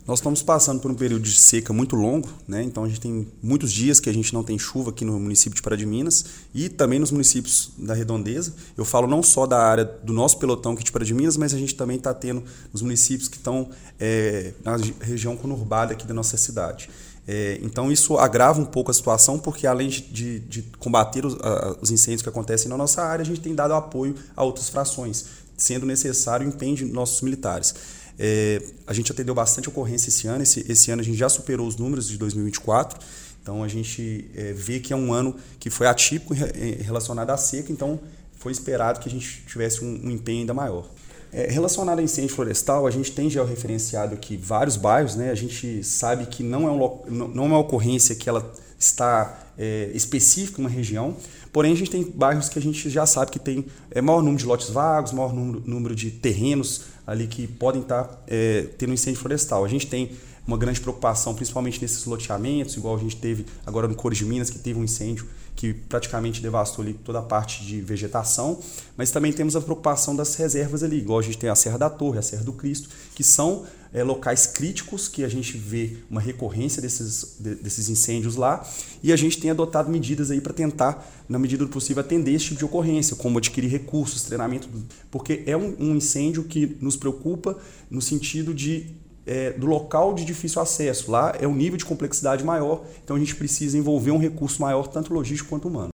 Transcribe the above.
Nós estamos passando por um período de seca muito longo, né? Então a gente tem muitos dias que a gente não tem chuva aqui no município de Pará de Minas e também nos municípios da Redondeza. Eu falo não só da área do nosso pelotão aqui de Pará de Minas, mas a gente também está tendo nos municípios que estão na região conurbada aqui da nossa cidade. Então isso agrava um pouco a situação, porque além de combater os incêndios que acontecem na nossa área, a gente tem dado apoio a outras frações, sendo necessário o empenho de nossos militares. A gente atendeu bastante ocorrência esse ano. Esse ano a gente já superou os números de 2024. Então a gente vê que é um ano que foi atípico relacionado à seca. Então foi esperado que a gente tivesse um empenho ainda maior. Relacionado a incêndio florestal, a gente tem georreferenciado aqui vários bairros, né? A gente sabe que não é uma ocorrência que ela está específica em uma região, porém a gente tem bairros que a gente já sabe que tem maior número de lotes vagos, maior número de terrenos ali que podem estar tendo incêndio florestal. A gente tem uma grande preocupação, principalmente nesses loteamentos, igual a gente teve agora no Cores de Minas, que teve um incêndio que praticamente devastou ali toda a parte de vegetação, mas também temos a preocupação das reservas ali, igual a gente tem a Serra da Torre, a Serra do Cristo, que são locais críticos que a gente vê uma recorrência desses incêndios lá, e a gente tem adotado medidas aí para tentar, na medida do possível, atender esse tipo de ocorrência, como adquirir recursos, treinamento, porque é um incêndio que nos preocupa no sentido do local de difícil acesso. Lá é um nível de complexidade maior, então a gente precisa envolver um recurso maior, tanto logístico quanto humano.